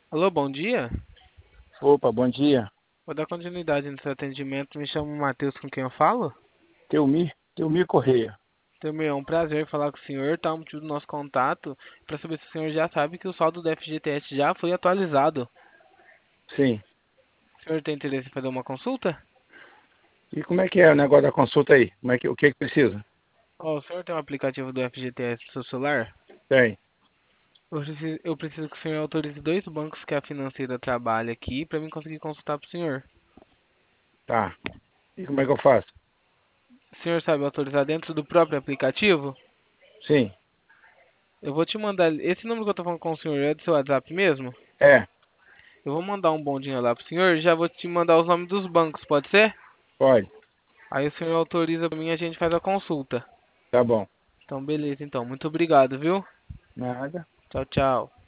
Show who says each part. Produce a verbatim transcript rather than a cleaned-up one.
Speaker 1: Alô, bom dia.
Speaker 2: Opa, bom dia.
Speaker 1: Vou dar continuidade no seu atendimento. Me chamo Matheus, com quem eu falo?
Speaker 2: Teumir, Teumir Correia.
Speaker 1: Também é um prazer falar com o senhor, tá? O motivo do nosso contato para saber se o senhor já sabe que o saldo do F G T S já foi atualizado.
Speaker 2: Sim.
Speaker 1: O senhor tem interesse em fazer uma consulta?
Speaker 2: E como é que é o negócio da consulta aí? Como é que, o que é que precisa?
Speaker 1: Ó, o senhor tem um aplicativo do F G T S no seu celular?
Speaker 2: Tem.
Speaker 1: Eu preciso, eu preciso que o senhor autorize dois bancos que a financeira trabalha aqui para mim conseguir consultar para o senhor.
Speaker 2: Tá. E como é que eu faço?
Speaker 1: O senhor sabe autorizar dentro do próprio aplicativo?
Speaker 2: Sim.
Speaker 1: Eu vou te mandar. Esse número que eu tô falando com o senhor é do seu WhatsApp mesmo?
Speaker 2: É,
Speaker 1: Eu vou mandar um bondinho lá pro senhor e já vou te mandar os nomes dos bancos, pode ser?
Speaker 2: pode.
Speaker 1: Aí o senhor autoriza pra mim e a gente faz a consulta.
Speaker 2: Tá bom.
Speaker 1: Então, beleza, então. Muito obrigado, viu?
Speaker 2: Nada.
Speaker 1: Tchau, tchau.